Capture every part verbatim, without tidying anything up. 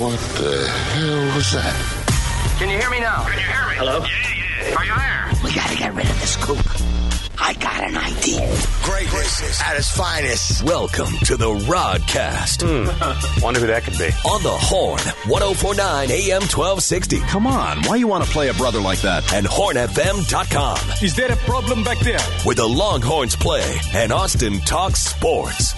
What the hell was that? Can you hear me now? Can you hear me? Hello? Yeah, yeah. Are you there? We gotta get rid of this kook. I got an idea. Greatness at its finest. Welcome to the Rodcast. Hmm. Wonder who that could be. On the Horn, ten forty-nine A M twelve sixty. Come on, why you want to play a brother like that? And horn f m dot com. Is there a problem back there? Where the Longhorns play and Austin talks sports.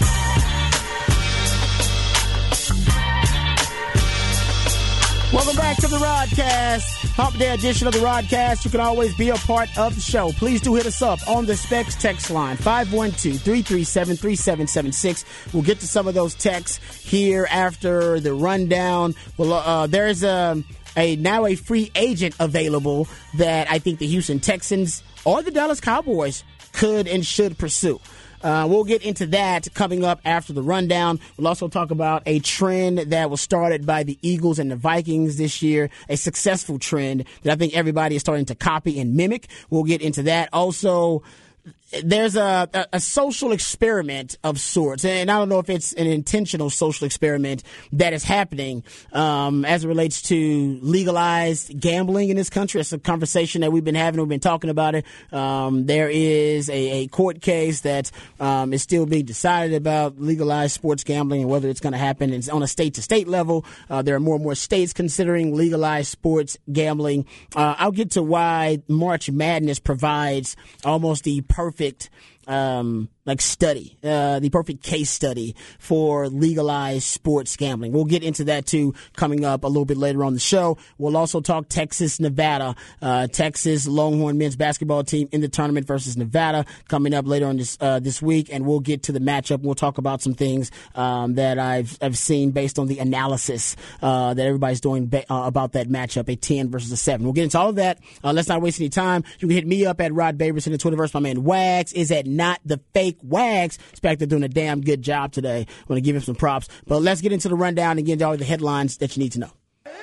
Welcome back to the Rodcast. Hump Day edition of the Rodcast. You can always be a part of the show. Please do hit us up on the Specs text line, five one two, three three seven, three seven seven six. We'll get to some of those texts here after the rundown. Well, uh, there's a, a now a free agent available that I think the Houston Texans or the Dallas Cowboys could and should pursue. Uh, we'll get into that coming up after the rundown. We'll also talk about a trend that was started by the Eagles and the Vikings this year, a successful trend that I think everybody is starting to copy and mimic. We'll get into that. Also, there's a, a, a social experiment of sorts, and I don't know if it's an intentional social experiment that is happening um, as it relates to legalized gambling in this country. It's a conversation that we've been having. We've been talking about it. Um, there is a, a court case that um, is still being decided about legalized sports gambling and whether it's going to happen. It's on a state-to-state level. Uh, there are more and more states considering legalized sports gambling. Uh, I'll get to why March Madness provides almost the perfect um, like study, uh, the perfect case study for legalized sports gambling. We'll get into that too coming up a little bit later on the show. We'll also talk Texas, Nevada, uh, Texas Longhorn men's basketball team in the tournament versus Nevada coming up later on this, uh, this week. And we'll get to the matchup. We'll talk about some things, um, that I've, I've seen based on the analysis, uh, that everybody's doing ba- uh, about that matchup, a ten versus a seven. We'll get into all of that. Uh, let's not waste any time. You can hit me up at Rod Baberson in the Twitterverse. My man Wags is at Not the Fake Wags. Expect they're doing a damn good job today. I want to give him some props. But let's get into the rundown and get into all the headlines that you need to know.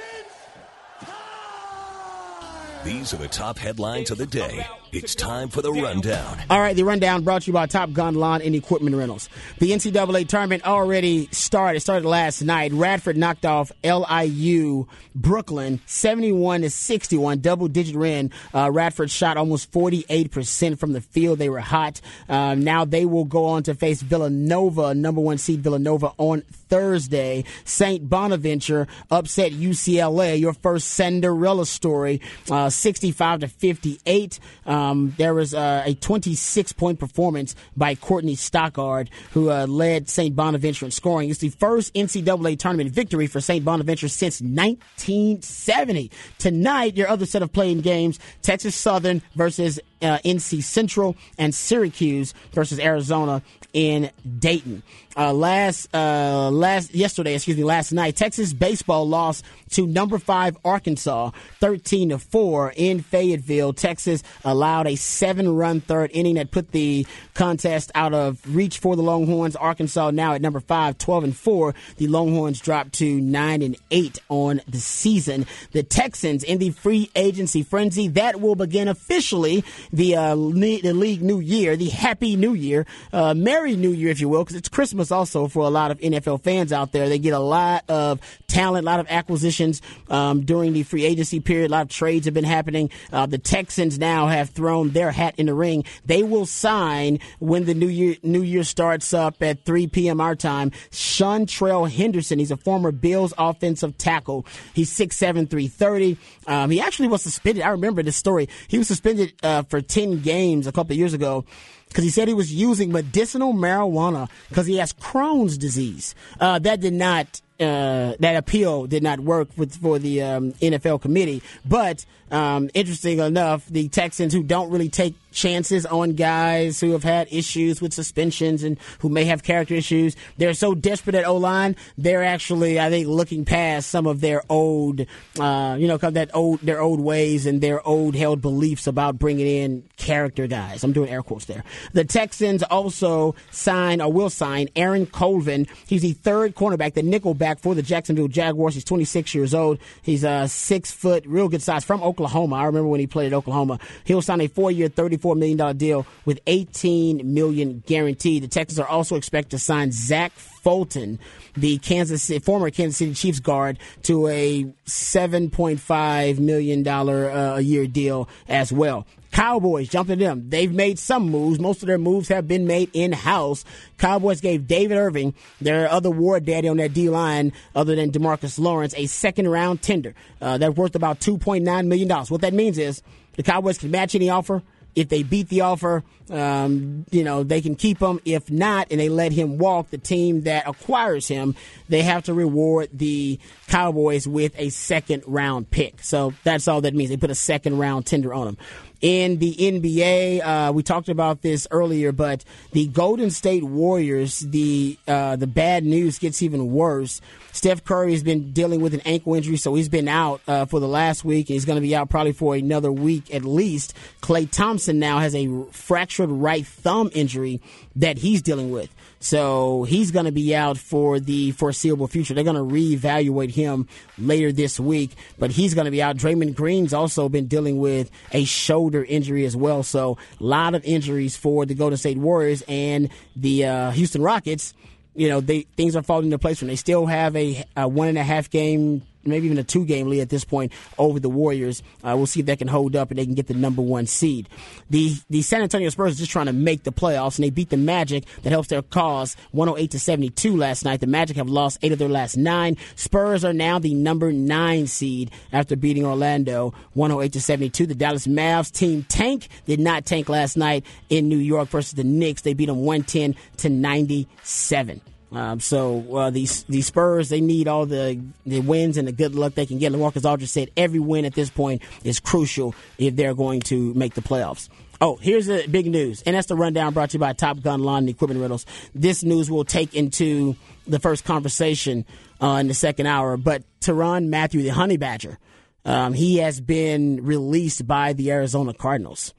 These are the top headlines of the day. It's time for the rundown. All right, the rundown brought to you by Top Gun Lawn and Equipment Rentals. The N C double A tournament already started. It started last night. Radford knocked off L I U Brooklyn seventy-one to sixty-one, double-digit win. Uh, Radford shot almost forty-eight percent from the field. They were hot. Uh, now they will go on to face Villanova, number one seed Villanova, on Thursday. Saint Bonaventure upset U C L A, your first Cinderella story, uh, sixty-five to fifty-eight. Um, there was uh, a twenty-six point performance by Courtney Stockard, who uh, led Saint Bonaventure in scoring. It's the first N C double A tournament victory for Saint Bonaventure since nineteen seventy. Tonight, your other set of playing games, Texas Southern versus uh, N C Central, and Syracuse versus Arizona in Dayton. Uh, last, uh, last, yesterday, excuse me, last night, Texas baseball lost to number five Arkansas, thirteen to four in Fayetteville. Texas allowed a seven-run third inning that put the contest out of reach for the Longhorns. Arkansas now at number five, twelve and four. The Longhorns dropped to nine and eight on the season. The Texans in the free agency frenzy that will begin officially the uh, le- the league new year, the happy new year, uh, merry new year, if you will, because it's Christmas also for a lot of N F L fans out there. They get a lot of talent, a lot of acquisitions um, during the free agency period. A lot of trades have been happening. Uh, the Texans now have thrown their hat in the ring. They will sign when the new year new year starts up at three p.m. our time. Shontrell Henderson. He's a former Bills offensive tackle. He's six seven, three thirty. Um, he actually was suspended. I remember this story. He was suspended uh, for ten games a couple of years ago because he said he was using medicinal marijuana because he has Crohn's disease. Uh, that did not, uh, that appeal did not work with, for the um, N F L committee. But um, interesting enough, the Texans, who don't really take chances on guys who have had issues with suspensions and who may have character issues, they're so desperate at O-line, they're actually, I think, looking past some of their old, uh, you know, that old, their old ways and their old held beliefs about bringing in character guys. I'm doing air quotes there. The Texans also sign or will sign Aaron Colvin. He's the third cornerback, the nickel back for the Jacksonville Jaguars. He's twenty-six years old. He's uh, six foot, real good size, from Oklahoma. Oklahoma. I remember when he played at Oklahoma. He'll sign a four-year, thirty-four million dollars deal with eighteen million dollars guaranteed. The Texans are also expected to sign Zach Fulton, the Kansas City, former Kansas City Chiefs guard, to a seven point five million dollars uh, a year deal as well. Cowboys, jump to them. They've made some moves. Most of their moves have been made in-house. Cowboys gave David Irving, their other war daddy on that D-line, other than DeMarcus Lawrence, a second-round tender. Uh, that's worth about two point nine million dollars. What that means is the Cowboys can match any offer. If they beat the offer, um, you know, they can keep him. If not, and they let him walk, the team that acquires him, they have to reward the Cowboys with a second-round pick. So that's all that means. They put a second-round tender on him. In the N B A, uh, we talked about this earlier, but the Golden State Warriors, the uh, the bad news gets even worse. Steph Curry has been dealing with an ankle injury, so he's been out uh, for the last week. He's going to be out probably for another week at least. Klay Thompson now has a fractured right thumb injury that he's dealing with. So he's going to be out for the foreseeable future. They're going to reevaluate him later this week, but he's going to be out. Draymond Green's also been dealing with a shoulder injury as well. So a lot of injuries for the Golden State Warriors and the uh, Houston Rockets. You know, they, things are falling into place when they still have a, a one and a half game, maybe even a two game lead at this point over the Warriors. Uh, we'll see if that can hold up and they can get the number one seed. The the San Antonio Spurs are just trying to make the playoffs, and they beat the Magic. That helps their cause one oh eight to seventy-two last night. The Magic have lost eight of their last nine. Spurs are now the number nine seed after beating Orlando one oh eight to seventy-two. The Dallas Mavs team tank did not tank last night in New York versus the Knicks. They beat them one ten to ninety-seven. Um, so uh, these these Spurs, they need all the, the wins and the good luck they can get. LaMarcus Aldridge said every win at this point is crucial if they're going to make the playoffs. Oh, here's the big news, and that's the rundown brought to you by Top Gun Lawn and Equipment Rentals. This news will take into the first conversation uh, in the second hour, but Tyrann Mathieu, the Honey Badger, um, he has been released by the Arizona Cardinals.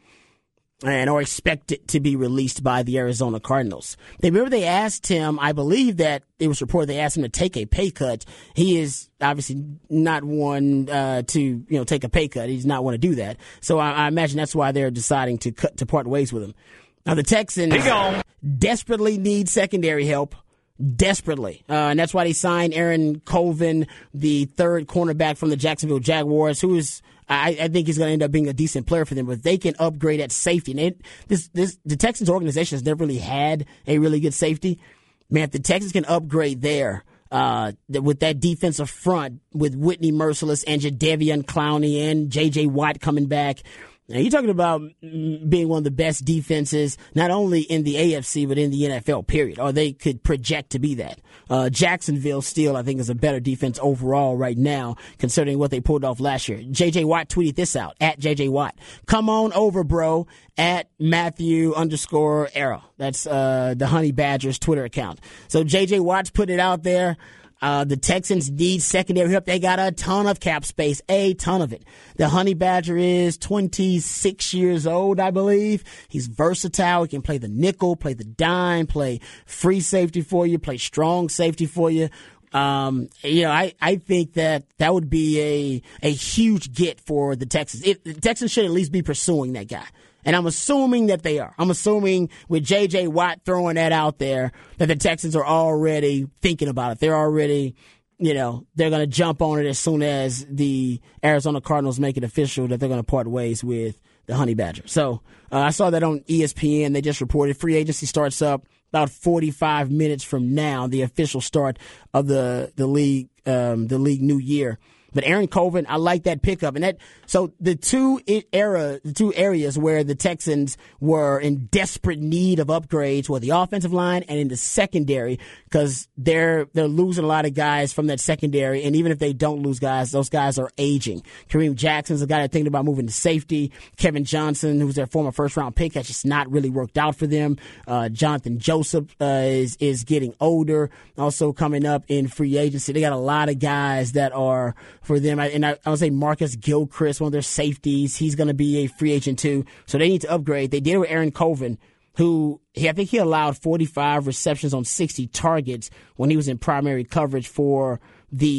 And or expected to be released by the Arizona Cardinals. They remember they asked him, I believe that it was reported they asked him to take a pay cut. He is obviously not one uh, to you know take a pay cut. He's not want to do that. So I, I imagine that's why they're deciding to cut to part ways with him. Now the Texans desperately need secondary help. Desperately. Uh, and that's why they signed Aaron Colvin, the third cornerback from the Jacksonville Jaguars, who is I, I think he's going to end up being a decent player for them, but they can upgrade at safety. And it, this, this, the Texans organization has never really had a really good safety. Man, if the Texans can upgrade there, uh, with that defensive front, with Whitney Merciless and Jadeveon Clowney and J J. Watt coming back, now, you're talking about being one of the best defenses, not only in the A F C, but in the N F L, period. Or they could project to be that. Uh, Jacksonville still, I think, is a better defense overall right now, considering what they pulled off last year. J J. Watt tweeted this out, at J J. Watt. Come on over, bro, at Matthew underscore era. That's uh, the Honey Badgers Twitter account. So J J. Watt's put it out there. Uh, the Texans need secondary help. They got a ton of cap space, a ton of it. The Honey Badger is twenty-six years old, I believe. He's versatile. He can play the nickel, play the dime, play free safety for you, play strong safety for you. Um, you know, I, I think that that would be a, a huge get for the Texans. It, the Texans should at least be pursuing that guy. And I'm assuming that they are. I'm assuming with J J. Watt throwing that out there that the Texans are already thinking about it. They're already, you know, they're going to jump on it as soon as the Arizona Cardinals make it official that they're going to part ways with the Honey Badger. So uh, I saw that on E S P N. They just reported free agency starts up about forty-five minutes from now, the official start of the, the league, um, the league new year. But Aaron Colvin, I like that pickup. And that, so the two era, the two areas where the Texans were in desperate need of upgrades were the offensive line and in the secondary, because they're, they're losing a lot of guys from that secondary. And even if they don't lose guys, those guys are aging. Kareem Jackson's a guy that's thinking about moving to safety. Kevin Johnson, who's their former first round pick, has just not really worked out for them. Uh, Jonathan Joseph, uh, is, is getting older, also coming up in free agency. They got a lot of guys that are, for them. And I, I would say Marcus Gilchrist, one of their safeties, he's going to be a free agent too. So they need to upgrade. They did it with Aaron Colvin, who he, I think he allowed forty-five receptions on sixty targets when he was in primary coverage for the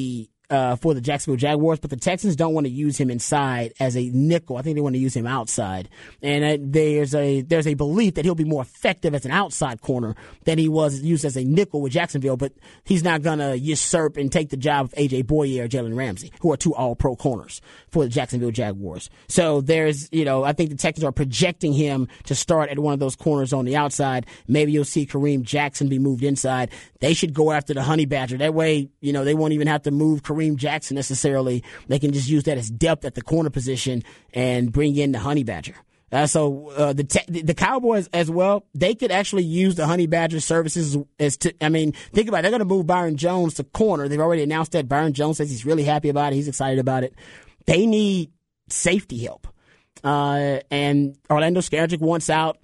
uh, for the Jacksonville Jaguars, but the Texans don't want to use him inside as a nickel. I think they want to use him outside. And uh, there's a there's a belief that he'll be more effective as an outside corner than he was used as a nickel with Jacksonville, but he's not going to usurp and take the job of A J Boyer or Jalen Ramsey, who are two all-pro corners for the Jacksonville Jaguars. So there's, you know, I think the Texans are projecting him to start at one of those corners on the outside. Maybe you'll see Kareem Jackson be moved inside. They should go after the Honey Badger. That way, you know, they won't even have to move Kareem Jackson necessarily. They can just use that as depth at the corner position and bring in the Honey Badger. Uh, so uh, the te- the Cowboys as well, they could actually use the Honey Badger services as to, I mean, think about it. They're going to move Byron Jones to corner. They've already announced that. Byron Jones says he's really happy about it. He's excited about it. They need safety help. Uh, and Orlando Skandrick wants out.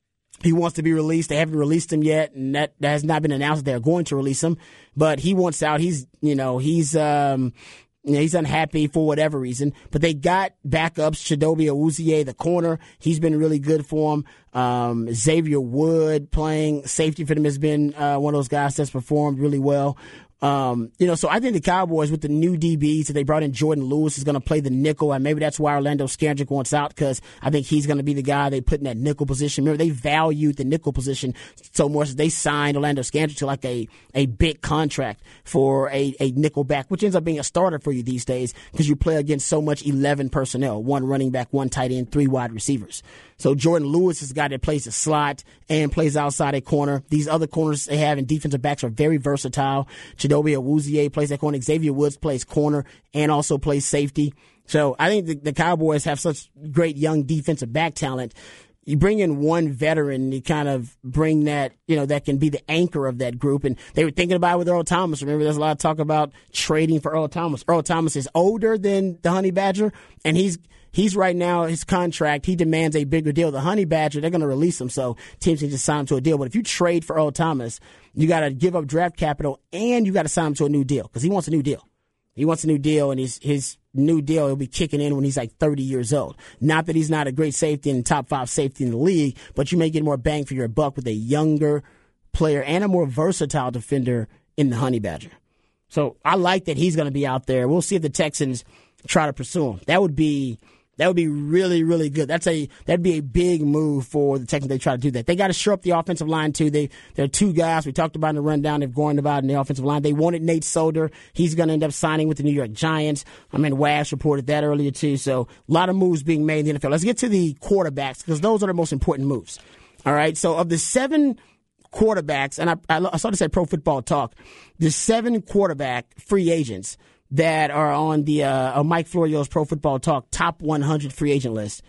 He wants to be released. They haven't released him yet, and that, that has not been announced that they're going to release him. But he wants out. He's, you know, he's, um, you know, he's unhappy for whatever reason. But they got backups. Chidobe Awuzie, the corner, he's been really good for him. Um, Xavier Wood playing safety for them has been uh, one of those guys that's performed really well. Um, you know, so I think the Cowboys with the new D Bs that they brought in, Jordan Lewis is going to play the nickel, and maybe that's why Orlando Skandrick wants out, because I think he's going to be the guy they put in that nickel position. Remember, they valued the nickel position so much that they signed Orlando Skandrick to like a, a big contract for a, a nickel back, which ends up being a starter for you these days because you play against so much eleven personnel, one running back, one tight end, three wide receivers. So Jordan Lewis is the guy that plays the slot and plays outside a corner. These other corners they have in defensive backs are very versatile. Chidobe Awuzie plays that corner. Xavier Woods plays corner and also plays safety. So I think the, the Cowboys have such great young defensive back talent. You bring in one veteran, you kind of bring that, you know, that can be the anchor of that group. And they were thinking about it with Earl Thomas. Remember, there's a lot of talk about trading for Earl Thomas. Earl Thomas is older than the Honey Badger, and he's He's right now, his contract, he demands a bigger deal. The Honey Badger, they're going to release him, so teams can just sign him to a deal. But if you trade for Earl Thomas, you got to give up draft capital and you got to sign him to a new deal because he wants a new deal. He wants a new deal, and his his new deal will be kicking in when he's like thirty years old. Not that he's not a great safety and top five safety in the league, but you may get more bang for your buck with a younger player and a more versatile defender in the Honey Badger. So I like that he's going to be out there. We'll see if the Texans try to pursue him. That would be... That would be really, really good. That's a that'd be a big move for the Texans. They try to do that. They got to shore up the offensive line too. They there are two guys we talked about in the rundown. They've gone about in the offensive line. They wanted Nate Solder. He's going to end up signing with the New York Giants. I mean, Wash reported that earlier too. So a lot of moves being made in the N F L. Let's get to the quarterbacks because those are the most important moves. All right. So of the seven quarterbacks, and I, I saw this at Pro Football Talk, the seven quarterback free agents that are on the uh, Mike Florio's Pro Football Talk top one hundred free agent list.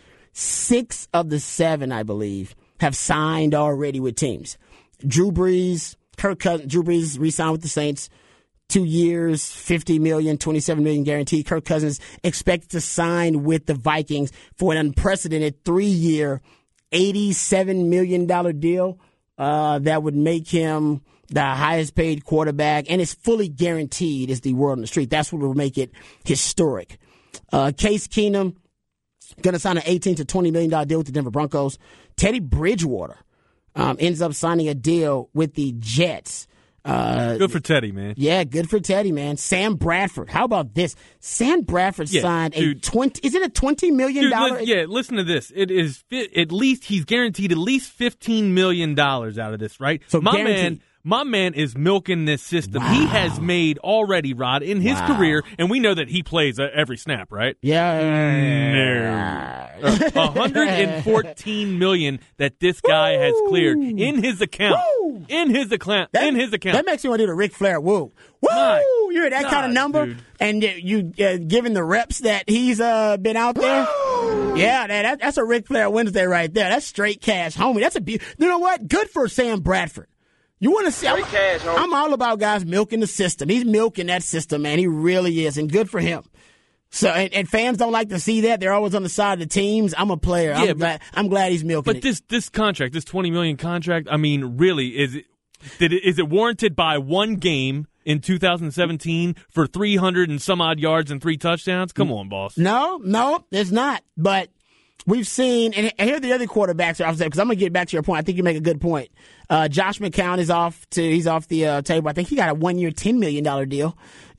Six of the seven, I believe, have signed already with teams. Drew Brees, Kirk Cousins, Drew Brees re-signed with the Saints, two years, fifty million dollars, twenty-seven million dollars guaranteed. Kirk Cousins expected to sign with the Vikings for an unprecedented three-year, eighty-seven million dollars deal uh, that would make him the highest paid quarterback, and it's fully guaranteed is the word on the street. That's what will make it historic. Uh, Case Keenum going to sign an eighteen to twenty million dollars deal with the Denver Broncos. Teddy Bridgewater um, ends up signing a deal with the Jets. Uh, good for Teddy, man. Yeah, good for Teddy, man. Sam Bradford. How about this? Sam Bradford yeah, signed dude, a twenty. Is it a twenty million dollars? Dude, yeah, listen to this. It is at least he's guaranteed at least fifteen million dollars out of this, right? So my guaranteed. man. My man is milking this system. Wow. He has made already, Rod, in his wow. career, and we know that he plays every snap, right? Yeah. No. one hundred fourteen million dollars that this guy has cleared in his account. Woo. In his account. That, in his account. That makes me want to do the Ric Flair woo. Woo! My you hear that God, kind of number? Dude. And you uh, given the reps that he's uh, been out there? Woo! Yeah, that, that's a Ric Flair Wednesday right there. That's straight cash, homie. That's a be- You know what? Good for Sam Bradford. You want to see? I'm, cash, I'm all about guys milking the system. He's milking that system, man. He really is, and good for him. So, and, and fans don't like to see that. They're always on the side of the teams. I'm a player. Yeah, I'm, but, glad, I'm glad he's milking but it. But this this contract, this twenty million dollars contract, I mean, really, is it, did it is it warranted by one game in two thousand seventeen for three hundred and some odd yards and three touchdowns? Come on, boss. No, no, it's not. But We've seen, and here are the other quarterbacks, because I'm going to get back to your point. I think you make a good point. Uh, Josh McCown is off to, he's off the uh, table. I think he got a one year, ten million dollars deal.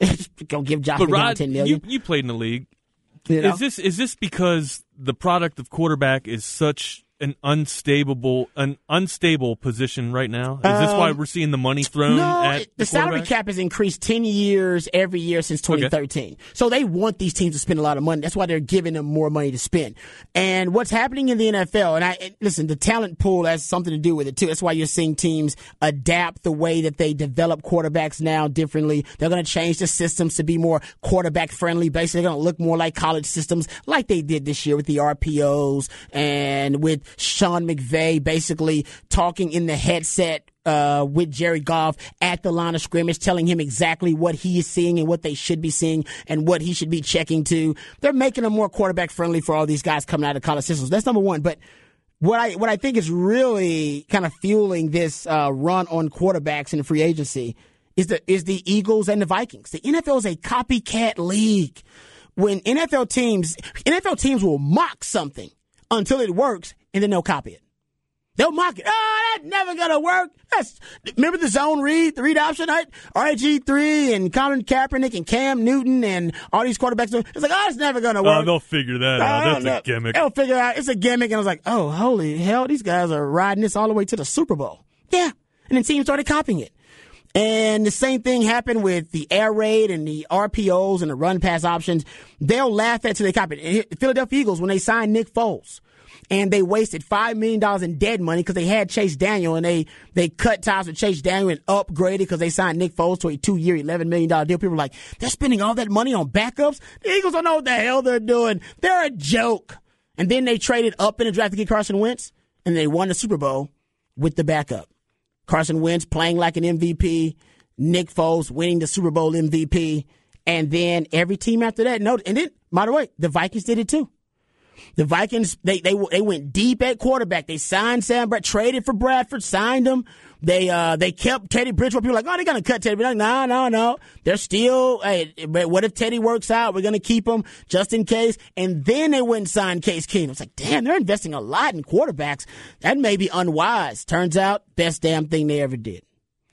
Go give Josh but McCown Rod, ten million dollars. You, you played in the league. You know? Is this is this because the product of quarterback is such an unstable an unstable position right now? Is this why we're seeing the money thrown no, at the, the salary cap has increased ten years every year since twenty thirteen. Okay. So they want these teams to spend a lot of money. That's why they're giving them more money to spend. And what's happening in the N F L, and I listen, the talent pool has something to do with it too. That's why you're seeing teams adapt the way that they develop quarterbacks now differently. They're going to change the systems to be more quarterback friendly. Basically, they're going to look more like college systems, like they did this year with the R P Os and with Sean McVay basically talking in the headset uh, with Jerry Goff at the line of scrimmage, telling him exactly what he is seeing and what they should be seeing and what he should be checking to. They're making them more quarterback friendly for all these guys coming out of college systems. That's number one. But what I what I think is really kind of fueling this uh, run on quarterbacks in the free agency is the is the Eagles and the Vikings. The N F L is a copycat league. When N F L teams N F L teams will mock something until it works, and then they'll copy it. They'll mock it. Oh, that's never going to work. That's, remember the zone read, the read option, right? R G three and Colin Kaepernick and Cam Newton and all these quarterbacks. It's like, oh, it's never going to work. Oh, they'll figure that uh, out. That's a gimmick. They'll figure out it's a gimmick. And I was like, oh, holy hell, these guys are riding this all the way to the Super Bowl. Yeah. And then teams started copying it. And the same thing happened with the air raid and the R P Os and the run pass options. They'll laugh at till they copy it. The Philadelphia Eagles, when they signed Nick Foles, and they wasted five million dollars in dead money because they had Chase Daniel, and they, they cut ties with Chase Daniel and upgraded because they signed Nick Foles to a two-year, eleven million dollars deal. People were like, they're spending all that money on backups? The Eagles don't know what the hell they're doing. They're a joke. And then they traded up in the draft to get Carson Wentz, and they won the Super Bowl with the backup. Carson Wentz playing like an M V P, Nick Foles winning the Super Bowl M V P, and then every team after that. No, and then, by the way, the Vikings did it too. The Vikings, they they they went deep at quarterback. They signed Sam Bradford, traded for Bradford, signed him. They uh they kept Teddy Bridgewater. People were like, oh, they're gonna cut Teddy. Like, no, no, no. They're still. Hey, but what if Teddy works out? We're gonna keep him just in case. And then they went and signed Case Keenum. It's like, damn, they're investing a lot in quarterbacks. That may be unwise. Turns out, best damn thing they ever did.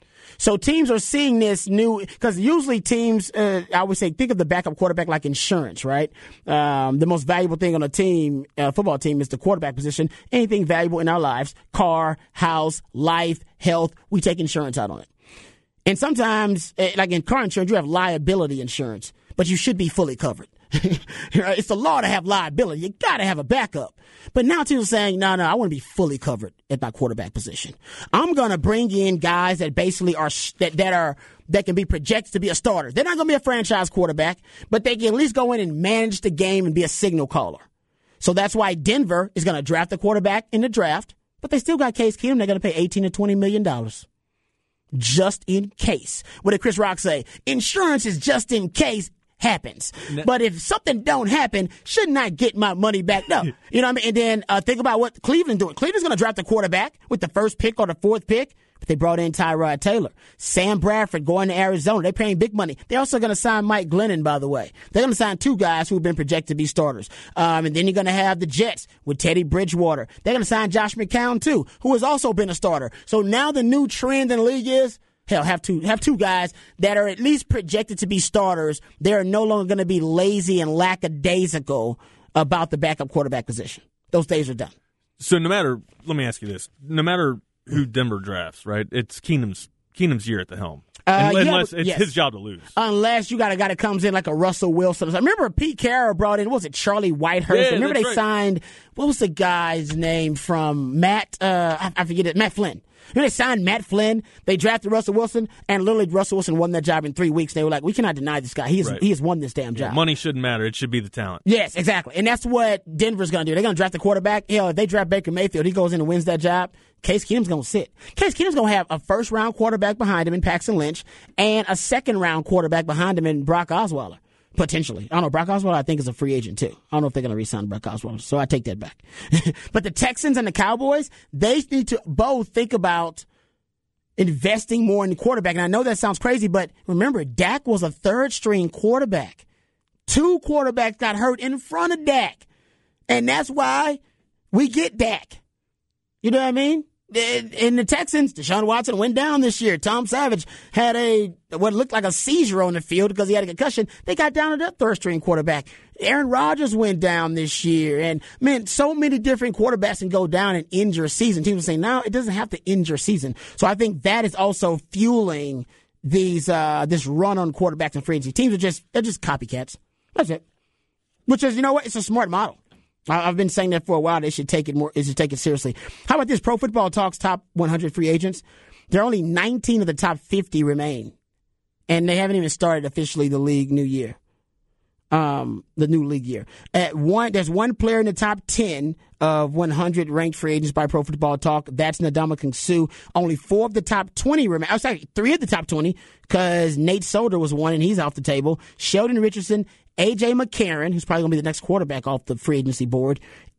So teams are seeing this new, because usually teams, uh, I would say, think of the backup quarterback like insurance, right? Um, the most valuable thing on a team, uh, football team, is the quarterback position. Anything valuable in our lives, car, house, life, health, we take insurance out on it. And sometimes, like in car insurance, you have liability insurance, but you should be fully covered. It's the law to have liability. You got to have a backup. But now teams are saying, no, no, I want to be fully covered at my quarterback position. I'm going to bring in guys that basically are that, that are that can be projected to be a starter. They're not going to be a franchise quarterback, but they can at least go in and manage the game and be a signal caller. So that's why Denver is going to draft a quarterback in the draft, but they still got Case Keenum. They're going to pay eighteen to twenty million dollars. Just in case. What did Chris Rock say? Insurance is just in case happens. No. But if something don't happen, shouldn't I get my money back? No. You know what I mean? And then uh, think about what Cleveland's doing. Cleveland's going to draft a quarterback with the first pick or the fourth pick, but they brought in Tyrod Taylor. Sam Bradford going to Arizona. They're paying big money. They're also going to sign Mike Glennon, by the way. They're going to sign two guys who have been projected to be starters. Um, and then you're going to have the Jets with Teddy Bridgewater. They're going to sign Josh McCown, too, who has also been a starter. So now the new trend in the league is, hell, have two have two guys that are at least projected to be starters. They're no longer going to be lazy and lackadaisical about the backup quarterback position. Those days are done. So no matter, let me ask you this: no matter who Denver drafts, right? It's Keenum's Keenum's year at the helm, uh, unless yeah, it's yes. his job to lose. Unless you got a guy that comes in like a Russell Wilson. I remember Pete Carroll brought in, what was it, Charlie Whitehurst? Yeah, I remember they right. signed, what was the guy's name from Matt? Uh, I, I forget it. Matt Flynn. You know, they signed Matt Flynn. They drafted Russell Wilson, and literally Russell Wilson won that job in three weeks. They were like, we cannot deny this guy. He has, right. he has won this damn job. Yeah, money shouldn't matter. It should be the talent. Yes, exactly. And that's what Denver's going to do. They're going to draft a quarterback. Hell, if they draft Baker Mayfield, he goes in and wins that job. Case Keenum's going to sit. Case Keenum's going to have a first-round quarterback behind him in Paxton Lynch and a second-round quarterback behind him in Brock Osweiler. Potentially. I don't know. Brock Osweiler, I think, is a free agent, too. I don't know if they're going to re-sign Brock Osweiler, so I take that back. But the Texans and the Cowboys, they need to both think about investing more in the quarterback. And I know that sounds crazy, but remember, Dak was a third-string quarterback. Two quarterbacks got hurt in front of Dak. And that's why we get Dak. You know what I mean? In the Texans, Deshaun Watson went down this year. Tom Savage had a what looked like a seizure on the field because he had a concussion. They got down to that third-string quarterback. Aaron Rodgers went down this year. And, man, so many different quarterbacks can go down and injure a season. Teams are saying, no, it doesn't have to injure a season. So I think that is also fueling these uh, this run on quarterbacks and free agency. Teams are just they're just copycats. That's it. Which is, you know what? It's a smart model. I've been saying that for a while. They should take it more. They should take it seriously. How about this? Pro Football Talks top one hundred free agents. There are only nineteen of the top fifty remain, and they haven't even started officially the league new year. Um, the new league year. At one, there's one player in the top ten of one hundred ranked free agents by Pro Football Talk. That's Ndamukong Suh. Only four of the top twenty remain. I'm sorry, three of the top twenty because Nate Solder was one and he's off the table. Sheldon Richardson, A J McCarron, who's probably going to be the next quarterback off the free agency board,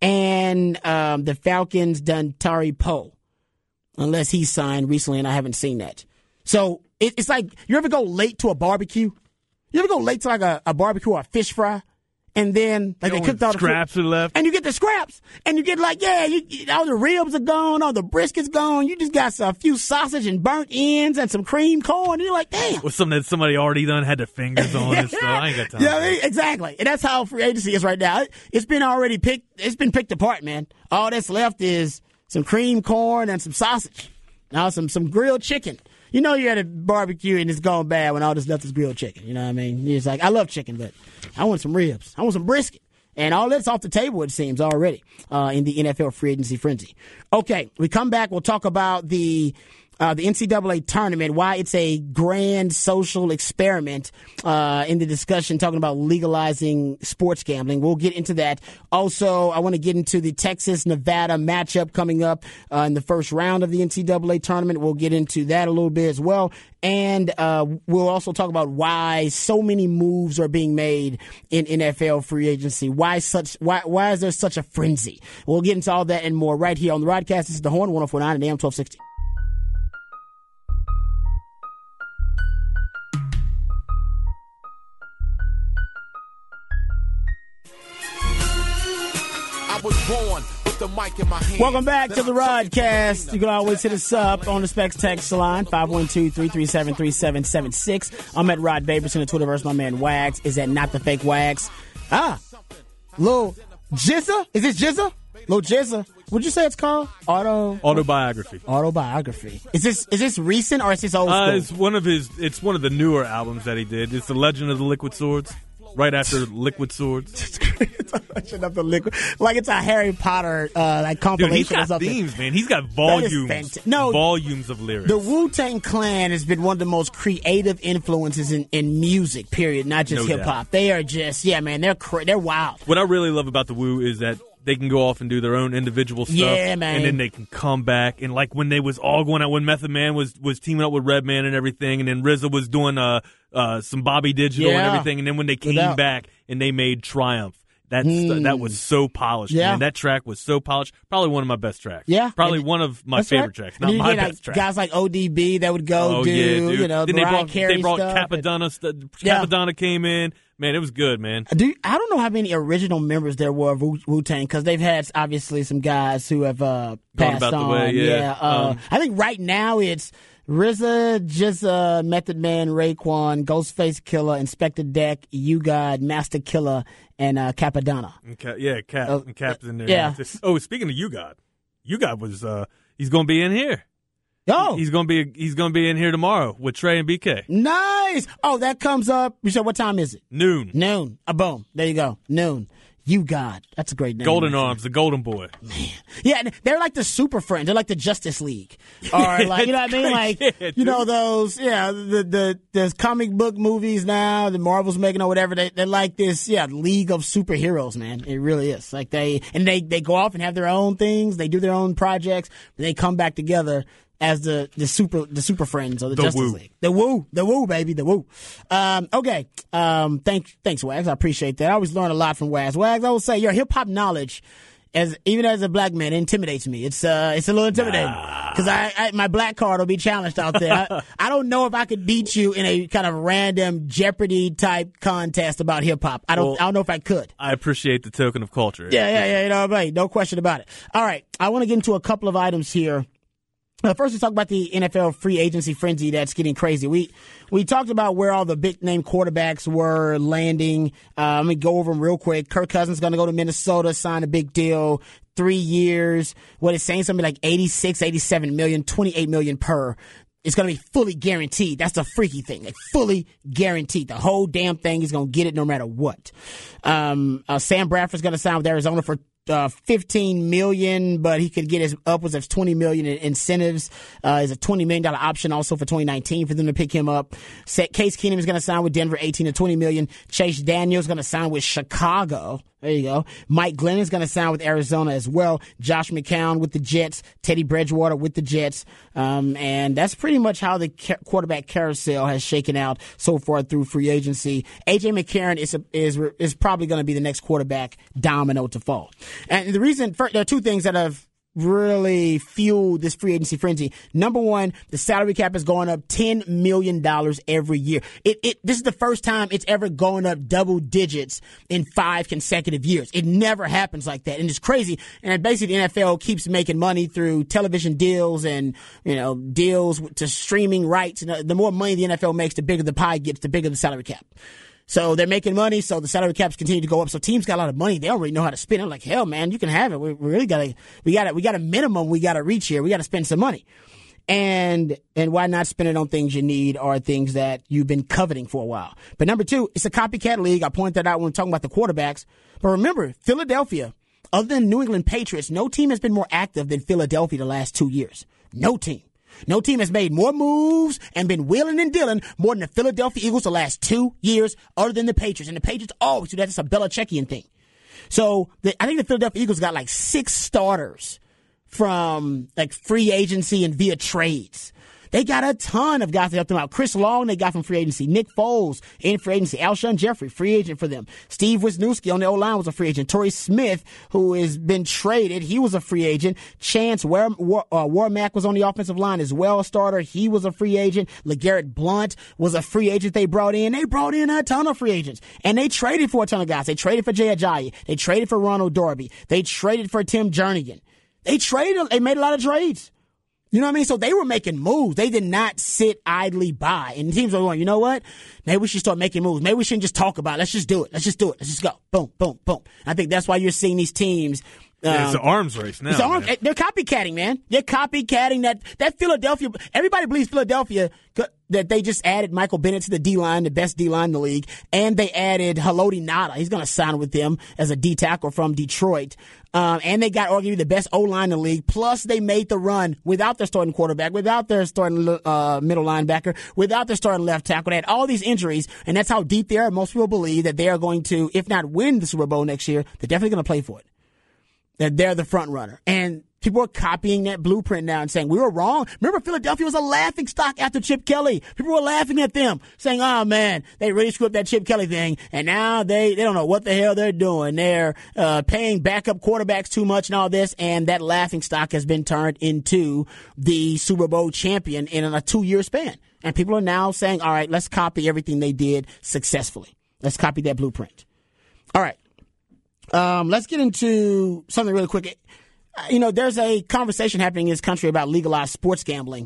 and um, the Falcons' Dontari Poe, unless he signed recently, and I haven't seen that. So it, it's like, you ever go late to a barbecue? You ever go late to like a, a barbecue or a fish fry, and then like you they cooked all the scraps are left, and you get the scraps, and you get like, yeah, you, all the ribs are gone, all the brisket's gone. You just got a few sausage and burnt ends and some cream corn. And you're like, damn. Or something that somebody already done had their fingers on and stuff. I ain't got time. Yeah, I mean, exactly. And that's how free agency is right now. It, it's been already picked. It's been picked apart, man. All that's left is some cream corn and some sausage. Now some some grilled chicken. You know you're at a barbecue and it's gone bad when all that's left is grilled chicken. You know what I mean? It's like, I love chicken, but I want some ribs. I want some brisket. And all that's off the table, it seems, already uh, in the N F L free agency frenzy. Okay, we come back. We'll talk about the uh, the N C double A tournament, why it's a grand social experiment uh, in the discussion, talking about legalizing sports gambling. We'll get into that. Also, I want to get into the Texas-Nevada matchup coming up uh, in the first round of the N C double A tournament. We'll get into that a little bit as well. And uh, we'll also talk about why so many moves are being made in N F L free agency. Why such? Why why is there such a frenzy? We'll get into all that and more right here on the Rodcast. This is The Horn, one oh four point nine and A M twelve sixty. I was born with the mic in my hand. Welcome back to the Rodcast. You can always hit us up on the Specs text line, five one two, three three seven, three seven seven six. I'm at Rod Baberson on Twitterverse. My man Wags is at Not the Fake Wags. Ah, Lil Jizza? Is this Jizza? Lil Jizza. What'd you say it's called? Auto Autobiography. Autobiography. Is this is this recent or is this old school? Uh, it's one of his. It's one of the newer albums that he did. It's The Legend of the Liquid Swords. Right after Liquid Swords. It's a Legend of the Liquid. Like it's a Harry Potter uh, like compilation. Dude, he's got or something. themes, man. He's got volumes. No, volumes of lyrics. The Wu-Tang Clan has been one of the most creative influences in, in music, period, not just No hip hop. doubt. They are just, yeah, man, they're cra- they're wild. What I really love about the Wu is that they can go off and do their own individual stuff. Yeah, man. And then they can come back. And like when they was all going out, when Method Man was, was teaming up with Redman and everything, and then R Z A was doing uh, uh, some Bobby Digital Yeah. and everything, and then when they came Without. back and they made Triumph, that's, Mm. that was so polished, Yeah. man. That track was so polished. Probably one of my best tracks. Yeah. Probably And- one of my That's favorite right. tracks. And Not you my get, best like, track. guys like O D B that would go oh, do, yeah, dude. you know, then Mariah they brought, Carey they brought stuff. Capadonna. St- Yeah. Capadonna came in. Man, it was good, man. Do you, I don't know how many original members there were of Wu- Wu-Tang because they've had obviously some guys who have uh, Gone passed about the on. way, yeah. uh, Um, I think right now it's R Z A, Jizza, Method Man, Raekwon, Ghostface Killer, Inspector Deck, You God, Master Killer, and uh, Capadonna. And Cap, yeah, Cap, Uh, and Cap's in there. yeah. Oh, speaking of You God, You God was uh, he's going to be in here. Oh, He's going to be he's going to be in here tomorrow with Trey and B K. nice. Oh, that comes up. You said what time is it? Noon. Noon. A boom. There you go. Noon. You God. That's a great name. Golden right there. Arms, the Golden Boy. Yeah, and they're like the Super Friends. They're like the Justice League, or like you know what I mean, like Yeah, you know those yeah the the there's comic book movies now the Marvel's making or whatever. They they're like this yeah league of superheroes, man. It really is. Like they and they they go off and have their own things. They do their own projects, but they come back together as the the super the super friends or the, The Justice Woo. League. The woo, the woo, baby, the woo. Um, okay. Um, thanks, thanks, Wags. I appreciate that. I always learn a lot from Wags. Wags, I would say your hip hop knowledge as even as a black man, it intimidates me. It's uh, it's a little intimidating because nah. I, I my black card will be challenged out there. I, I don't know if I could beat you in a kind of random Jeopardy type contest about hip hop. I don't well, I don't know if I could. I appreciate the token of culture. Yeah, yeah, yeah. You know, right? No question about it. All right, I want to get into a couple of items here. Uh, first, let's talk about the N F L free agency frenzy that's getting crazy. We we talked about where all the big-name quarterbacks were landing. Uh, let me go over them real quick. Kirk Cousins is going to go to Minnesota, sign a big deal, three years. What it's saying, something like eighty-six, eighty-seven million, twenty-eight million per. It's going to be fully guaranteed. That's the freaky thing. Like, fully guaranteed. The whole damn thing is going to get it no matter what. Um, uh, Sam Bradford's going to sign with Arizona for Uh, fifteen million, but he could get as upwards of twenty million in incentives. Uh, is a twenty million dollar option also for twenty nineteen for them to pick him up. Case Keenum is going to sign with Denver, eighteen to twenty million. Chase Daniels is going to sign with Chicago. There you go. Mike Glennon is going to sign with Arizona as well. Josh McCown with the Jets. Teddy Bridgewater with the Jets. Um, and that's pretty much how the ca- quarterback carousel has shaken out so far through free agency. A J McCarron is a, is is probably going to be the next quarterback domino to fall. And the reason for, there are two things that have really fueled this free agency frenzy. Number one, the salary cap is going up ten million dollars every year. It, it, this is the first time it's ever going up double digits in five consecutive years. It never happens like that. And it's crazy. And basically the N F L keeps making money through television deals and, you know, deals to streaming rights. And the more money the N F L makes, the bigger the pie gets, the bigger the salary cap. So they're making money, so the salary caps continue to go up. So teams got a lot of money; they don't really know how to spend. I'm like, hell, man, you can have it. We, we really got to, we got to, we got a minimum we got to reach here. We got to spend some money, and and why not spend it on things you need or things that you've been coveting for a while? But number two, it's a copycat league. I point that out when we're talking about the quarterbacks. But remember, Philadelphia, other than New England Patriots, no team has been more active than Philadelphia the last two years. No team. No team has made more moves and been wheeling and dealing more than the Philadelphia Eagles the last two years, other than the Patriots. And the Patriots always do that. It's a Belichickian thing. So the, I think the Philadelphia Eagles got like six starters from like free agency and via trades. They got a ton of guys that helped them out. Chris Long, they got from free agency. Nick Foles in free agency. Alshon Jeffrey, free agent for them. Steve Wisniewski on the O-line was a free agent. Torrey Smith, who has been traded, he was a free agent. Chance War, War, uh, Warmack was on the offensive line as well, a starter. He was a free agent. LeGarrette Blount was a free agent they brought in. They brought in a ton of free agents. And they traded for a ton of guys. They traded for Jay Ajayi. They traded for Ronald Darby. They traded for Tim Jernigan. They traded. They made a lot of trades. You know what I mean? So they were making moves. They did not sit idly by. And teams were going, you know what? Maybe we should start making moves. Maybe we shouldn't just talk about it. Let's just do it. Let's just do it. Let's just go. Boom, boom, boom. I think that's why you're seeing these teams. Um, yeah, it's an arms race now. It's arms, they're copycatting, man. They're copycatting that, that Philadelphia. Everybody believes Philadelphia that they just added Michael Bennett to the D-line, the best D-line in the league, and they added Haloti Ngata. He's going to sign with them as a D-tackle from Detroit. Um, and they got arguably the best O-line in the league. Plus, they made the run without their starting quarterback, without their starting uh, middle linebacker, without their starting left tackle. They had all these injuries, and that's how deep they are. Most people believe that they are going to, if not win the Super Bowl next year, they're definitely going to play for it. That they're the front runner. And people are copying that blueprint now and saying, we were wrong. Remember, Philadelphia was a laughing stock after Chip Kelly. People were laughing at them, saying, oh, man, they really screwed up that Chip Kelly thing. And now they, they don't know what the hell they're doing. They're uh, paying backup quarterbacks too much and all this. And that laughing stock has been turned into the Super Bowl champion in a two-year span. And people are now saying, all right, let's copy everything they did successfully. Let's copy that blueprint. All right. Um, let's get into something really quick. You know, there's a conversation happening in this country about legalized sports gambling.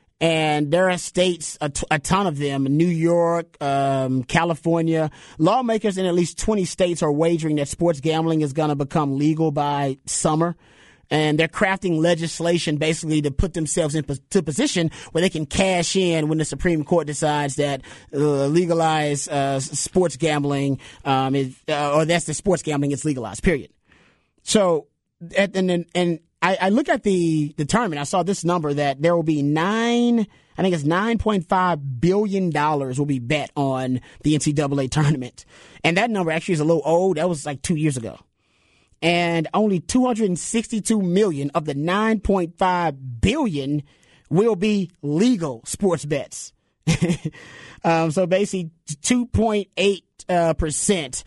And there are states, a, t- a ton of them, New York, um, California. Lawmakers in at least twenty states are wagering that sports gambling is going to become legal by summer. And they're crafting legislation basically to put themselves into a position where they can cash in when the Supreme Court decides that uh, legalized uh, sports gambling um, is, uh, or that's the sports gambling is legalized. Period. So, and and, and I, I look at the the tournament. I saw this number that there will be nine. I think it's nine point five billion dollars will be bet on the N C double A tournament, and that number actually is a little old. That was like two years ago. And only two hundred sixty-two million of the nine point five billion will be legal sports bets. um, so basically two point eight uh, percent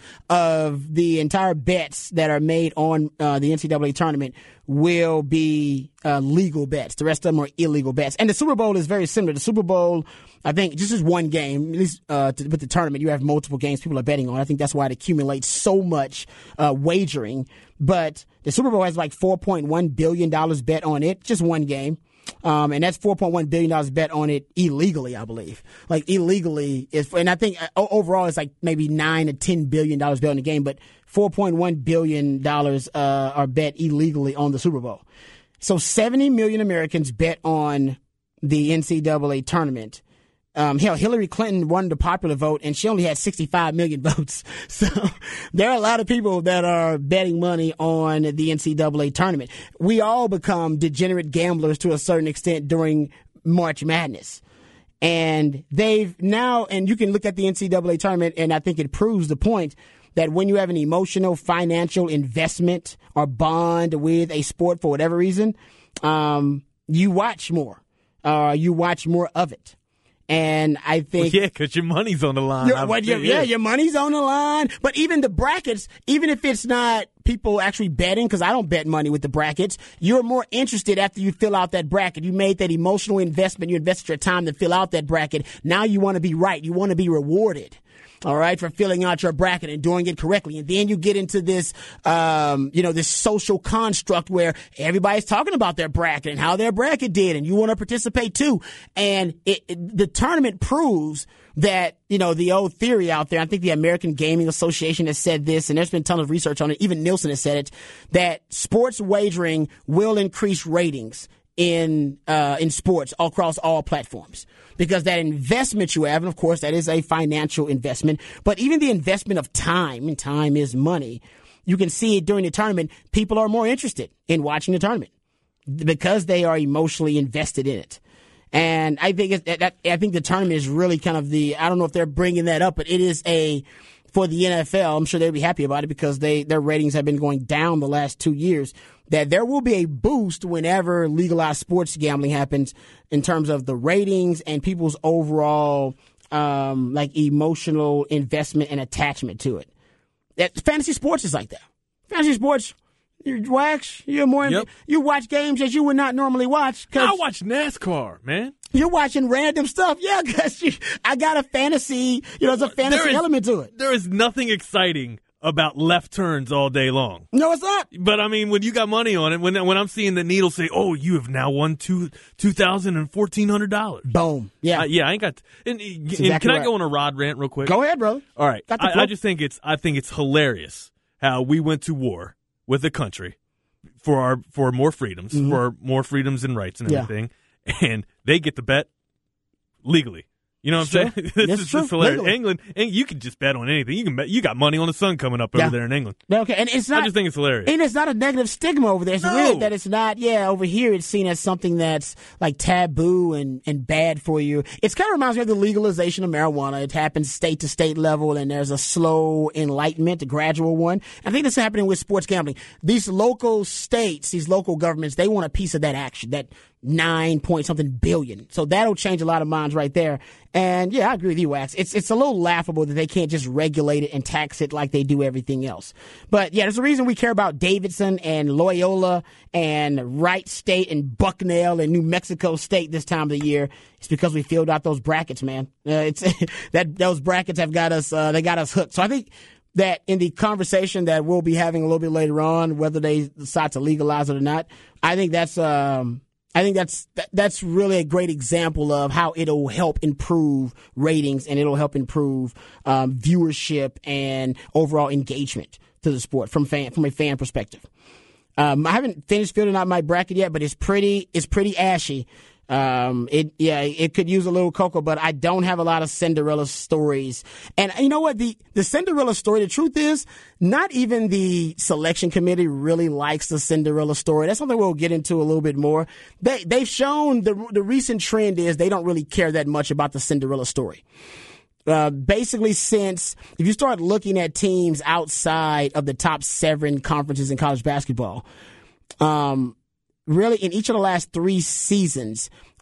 of the entire bets that are made on uh, the N C double A tournament will be uh, legal bets. The rest of them are illegal bets. And the Super Bowl is very similar. The Super Bowl, I think, just is one game. At least uh, to, with the tournament, you have multiple games people are betting on. I think that's why it accumulates so much uh, wagering. But the Super Bowl has like four point one billion dollars bet on it, just one game. Um, and that's four point one billion dollars bet on it illegally, I believe. Like illegally is, and I think overall it's like maybe nine to ten billion dollars bet on the game, but four point one billion dollars uh, are bet illegally on the Super Bowl. So seventy million Americans bet on the N C double A tournament. Um, hell, Hillary Clinton won the popular vote, and she only had sixty-five million votes. So there are a lot of people that are betting money on the N C double A tournament. We all become degenerate gamblers to a certain extent during March Madness. And they've now, and you can look at the N C double A tournament, and I think it proves the point that when you have an emotional, financial investment or bond with a sport for whatever reason, um, you watch more. Uh, you watch more of it. And I think... Well, yeah, because your money's on the line. Your, well, your, yeah, your money's on the line. But even the brackets, even if it's not people actually betting, because I don't bet money with the brackets, you're more interested after you fill out that bracket. You made that emotional investment. You invested your time to fill out that bracket. Now you want to be right. You want to be rewarded. All right, for filling out your bracket and doing it correctly. And then you get into this, um, you know, this social construct where everybody's talking about their bracket and how their bracket did, and you want to participate too. And it, it, the tournament proves that, you know, the old theory out there, I think the American Gaming Association has said this, and there's been a ton of research on it, even Nielsen has said it, that sports wagering will increase ratings in uh, in sports across all platforms. Because that investment you have, and of course that is a financial investment, but even the investment of time, and time is money, you can see it during the tournament, people are more interested in watching the tournament because they are emotionally invested in it. And I think it's, that, I think the tournament is really kind of the, I don't know if they're bringing that up, but it is a, for the N F L, I'm sure they'll be happy about it because they their ratings have been going down the last two years, that there will be a boost whenever legalized sports gambling happens in terms of the ratings and people's overall um, like emotional investment and attachment to it. That, fantasy sports is like that. Fantasy sports, you wax, you're more yep. you watch games that you would not normally watch. I watch NASCAR, man. You're watching random stuff. Yeah, because I got a fantasy, you know, there's a fantasy is, element to it. There is nothing exciting about left turns all day long. No, it's not. But, I mean, when you got money on it, when when I'm seeing the needle say, oh, you have now won two two thousand and fourteen hundred dollars. Boom. Yeah. Uh, yeah, I ain't got – and, and exactly can right. I go on a Rod rant real quick? Go ahead, brother. All right. I, I just think it's I think it's hilarious how we went to war with the country for our for more freedoms, mm-hmm. for more freedoms and rights and everything, yeah. and they get to bet legally. You know what I'm saying? This That's is true. just hilarious. Legally. England, and you can just bet on anything. You can bet. You got money on the sun coming up over yeah. there in England. Okay, and it's not. I just think it's hilarious. And it's not a negative stigma over there. It's no. weird that it's not. Yeah, over here it's seen as something that's like taboo and, and bad for you. It's kind of reminds me of the legalization of marijuana. It happens state to state level, and there's a slow enlightenment, a gradual one. I think that's happening with sports gambling. These local states, these local governments, they want a piece of that action. That nine point something billion. So that'll change a lot of minds right there. And yeah, I agree with you, Wax. It's it's a little laughable that they can't just regulate it and tax it like they do everything else. But yeah, there's a reason we care about Davidson and Loyola and Wright State and Bucknell and New Mexico State this time of the year. It's because we filled out those brackets, man. Uh, it's that those brackets have got us. Uh, they got us hooked. So I think that in the conversation that we'll be having a little bit later on, whether they decide to legalize it or not, I think that's. Um, I think that's that's really a great example of how it'll help improve ratings and it'll help improve um, viewership and overall engagement to the sport from fan from a fan perspective. Um, I haven't finished filling out my bracket yet, but it's pretty it's pretty ashy. Um, it yeah, it could use a little cocoa, but I don't have a lot of Cinderella stories. And you know what? The the Cinderella story, the truth is, not even the selection committee really likes the Cinderella story. That's something we'll get into a little bit more. They they've shown the the recent trend is they don't really care that much about the Cinderella story. Uh, basically, since if you start looking at teams outside of the top seven conferences in college basketball, um. Really, in each of the last three seasons,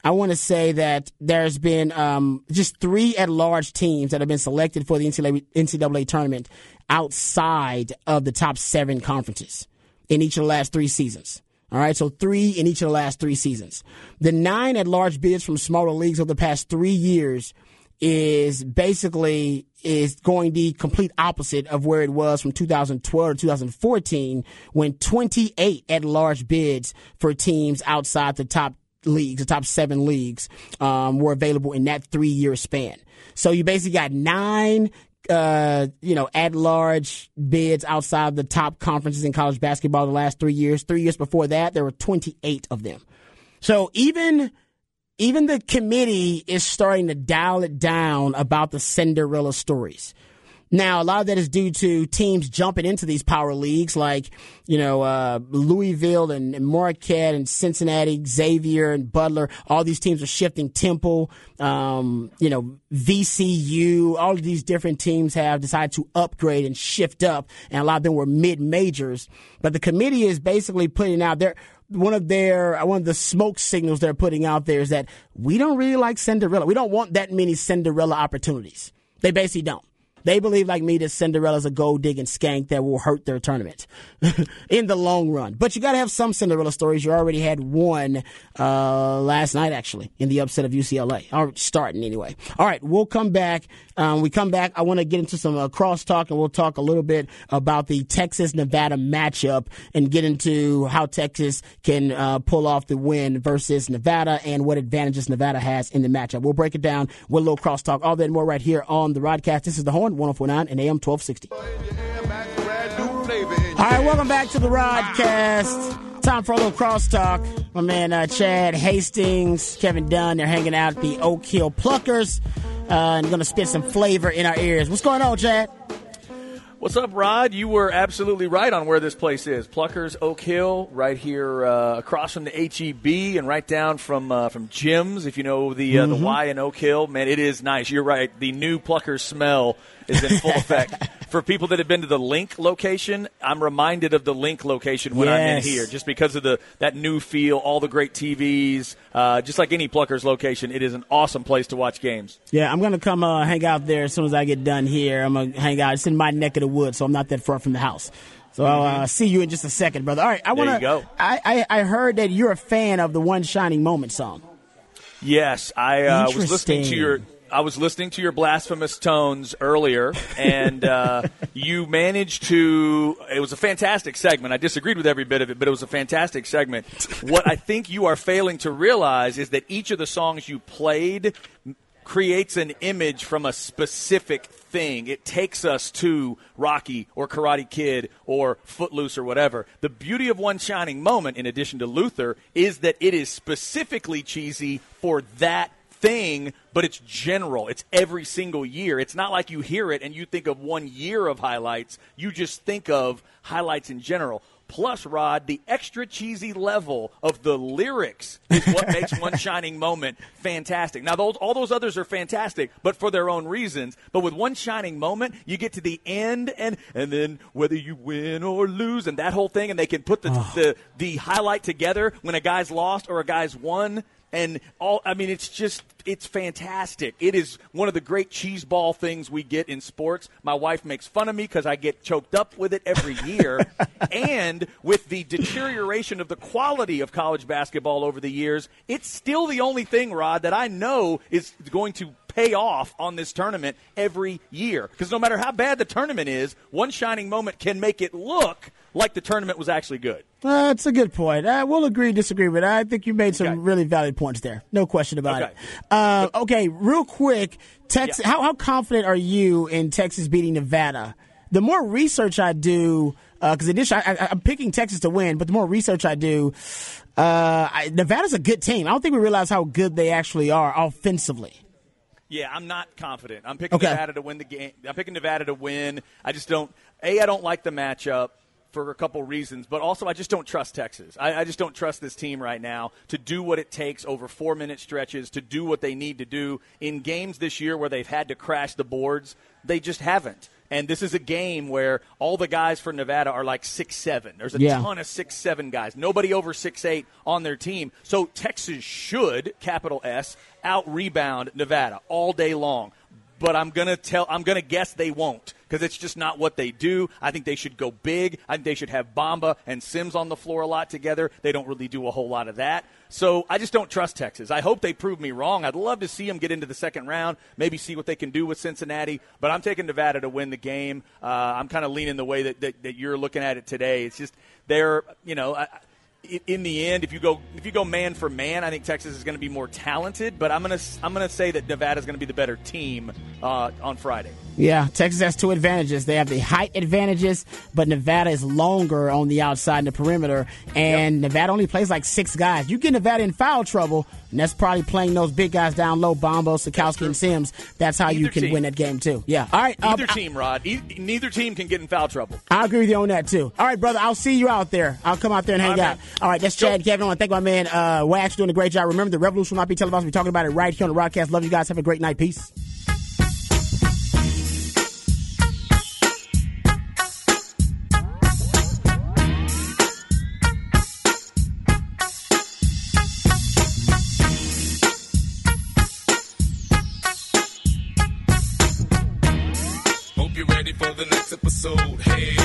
I want to say that there's been um, just three at-large teams that have been selected for the N C double A tournament outside of the top seven conferences in each of the last three seasons. All right, so three in each of the last three seasons. The nine at-large bids from smaller leagues over the past three years is basically is going the complete opposite of where it was from two thousand twelve to two thousand fourteen, when twenty-eight at-large bids for teams outside the top leagues, the top seven leagues, um, were available in that three-year span. So you basically got nine Uh, you know, at-large bids outside the top conferences in college basketball the last three years. Three years before that, there were twenty-eight of them. So even even the committee is starting to dial it down about the Cinderella stories. Now, a lot of that is due to teams jumping into these power leagues like, you know, uh, Louisville and, and Marquette and Cincinnati, Xavier and Butler. All these teams are shifting. Temple, um, you know, V C U. All of these different teams have decided to upgrade and shift up, and a lot of them were mid-majors. But the committee is basically putting out their one of their one of the smoke signals they're putting out there is that we don't really like Cinderella. We don't want that many Cinderella opportunities. They basically don't. They believe, like me, that Cinderella's a gold-digging skank that will hurt their tournament in the long run. But you got to have some Cinderella stories. You already had one uh, last night, actually, in the upset of U C L A. Or starting, anyway. All right, we'll come back. Um, we come back. I want to get into some uh, crosstalk, and we'll talk a little bit about the Texas-Nevada matchup and get into how Texas can uh, pull off the win versus Nevada and what advantages Nevada has in the matchup. We'll break it down with a little crosstalk. All that and more right here on the Rodcast. This is The Horn. one oh four point nine and A M twelve sixty. All right, welcome back to the Rodcast. Time for a little crosstalk. My man uh, Chad Hastings, Kevin Dunn, they're hanging out at the Oak Hill Pluckers uh, and going to spit some flavor in our ears. What's going on, Chad? What's up, Rod? You were absolutely right on where this place is. Pluckers, Oak Hill, right here uh, across from the H E B and right down from uh, from Jim's, if you know the uh, mm-hmm. the Y in Oak Hill. Man, it is nice. You're right. The new Pluckers smell is in full effect. For people that have been to the Link location, I'm reminded of the Link location when yes. I'm in here, just because of the that new feel, all the great T Vs. Uh, just like any Pluckers location, it is an awesome place to watch games. Yeah, I'm going to come uh, hang out there as soon as I get done here. I'm going to hang out. It's in my neck of the woods, so I'm not that far from the house. So mm-hmm. I'll uh, see you in just a second, brother. All right, I want to. There you go. I, I, I heard that you're a fan of the One Shining Moment song. Yes, I uh, was listening to your. I was listening to your blasphemous tones earlier, and uh, you managed to – it was a fantastic segment. I disagreed with every bit of it, but it was a fantastic segment. What I think you are failing to realize is that each of the songs you played creates an image from a specific thing. It takes us to Rocky or Karate Kid or Footloose or whatever. The beauty of One Shining Moment, in addition to Luther, is that it is specifically cheesy for that thing, but it's general. It's every single year. It's not like you hear it and you think of one year of highlights. You just think of highlights in general. Plus, Rod, the extra cheesy level of the lyrics is what makes One Shining Moment fantastic. Now, those, all those others are fantastic, but for their own reasons. But with One Shining Moment, you get to the end, and and then whether you win or lose, and that whole thing, and they can put the oh. the, the highlight together when a guy's lost or a guy's won. And all, I mean, it's just, it's fantastic. It is one of the great cheeseball things we get in sports. My wife makes fun of me because I get choked up with it every year. And with the deterioration of the quality of college basketball over the years, it's still the only thing, Rod, that I know is going to pay off on this tournament every year. Because no matter how bad the tournament is, One Shining Moment can make it look like the tournament was actually good. Uh, that's a good point. Uh, we'll agree, disagree, but I think you made some okay. really valid points there. No question about okay. it. Uh, okay, real quick, Texas. Yeah. How, how confident are you in Texas beating Nevada? The more research I do, because uh, initially I, I, I'm picking Texas to win, but the more research I do, uh, I, Nevada's a good team. I don't think we realize how good they actually are offensively. Yeah, I'm not confident. I'm picking okay. Nevada to win the game. I'm picking Nevada to win. I just don't. A, I don't like the matchup for a couple reasons, but also I just don't trust Texas. I, I just don't trust this team right now to do what it takes over four-minute stretches, to do what they need to do in games this year where they've had to crash the boards. They just haven't. And this is a game where all the guys for Nevada are like six seven. There's a yeah. ton of six seven guys. Nobody over six eight on their team. So Texas should, capital S, out-rebound Nevada all day long. But I'm gonna tell. I'm gonna guess they won't because it's just not what they do. I think they should go big. I think they should have Bamba and Sims on the floor a lot together. They don't really do a whole lot of that. So I just don't trust Texas. I hope they prove me wrong. I'd love to see them get into the second round, maybe see what they can do with Cincinnati. But I'm taking Nevada to win the game. Uh, I'm kind of leaning the way that, that that you're looking at it today. It's just they're, you know. I, in the end, if you go if you go man for man, I think Texas is going to be more talented. But I'm gonna I'm gonna say that Nevada is going to be the better team uh, on Friday. Yeah, Texas has two advantages. They have the height advantages, but Nevada is longer on the outside and the perimeter. And yep. Nevada only plays like six guys. You get Nevada in foul trouble, and that's probably playing those big guys down low, Bombo, Sikowski, and Sims. That's how Either you can team. win that game, too. Yeah. All right. Either um, team, Rod. E- neither team can get in foul trouble. I agree with you on that, too. All right, brother. I'll see you out there. I'll come out there and hang All right, out. man. All right, that's Chad Kevin. I want to thank my man uh, Wax doing a great job. Remember, the revolution will not be televised. We're talking about it right here on the Rodcast. Love you guys. Have a great night. Peace. Hope you're ready for the next episode. Hey.